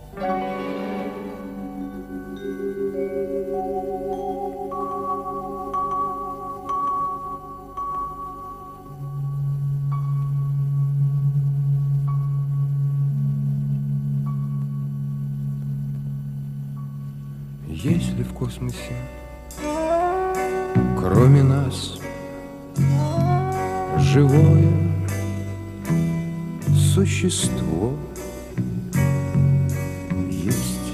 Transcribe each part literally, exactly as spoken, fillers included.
Есть ли в космосе, кроме нас, живое существо? Есть.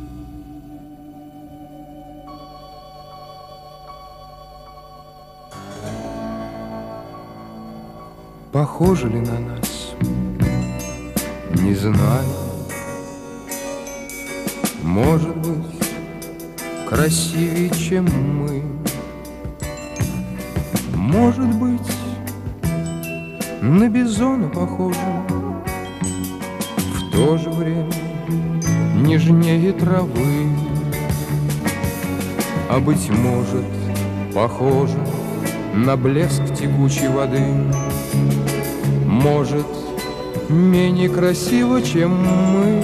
Похоже ли на нас? Не знаю. Может быть, красивее, чем мы. Может быть, на бизона похожи, в то же время нежнее травы. А быть может, похоже на блеск текучей воды. Может, менее красиво, чем мы.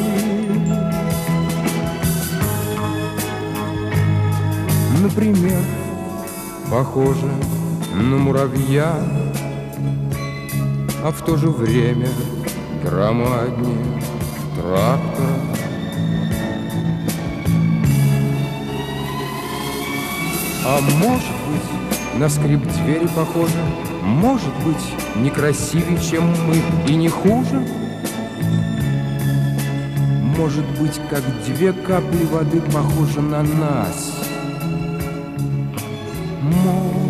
Например, похоже на муравья, а в то же время громаднее трактора. А может быть, на скрип двери похоже, может быть, не красивее, чем мы, и не хуже. Может быть, как две капли воды похожи на нас. Может